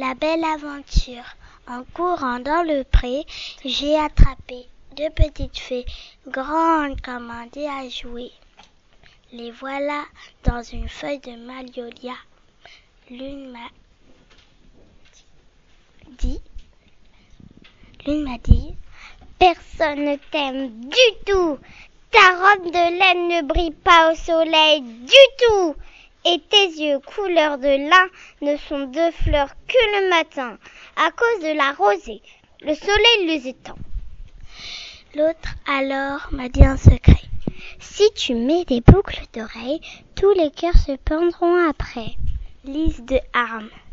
La belle aventure. En courant dans le pré, j'ai attrapé 2 petites fées, grandes comme un dé à jouer. Les voilà dans une feuille de magnolia. L'une m'a dit, personne ne t'aime du tout. Ta robe de laine ne brille pas au soleil du tout. Et tes yeux couleur de lin ne sont 2 fleurs que le matin, à cause de la rosée, le soleil les étend. L'autre alors m'a dit en secret, si tu mets des boucles d'oreilles, tous les cœurs se pendront après. Lise de Harme.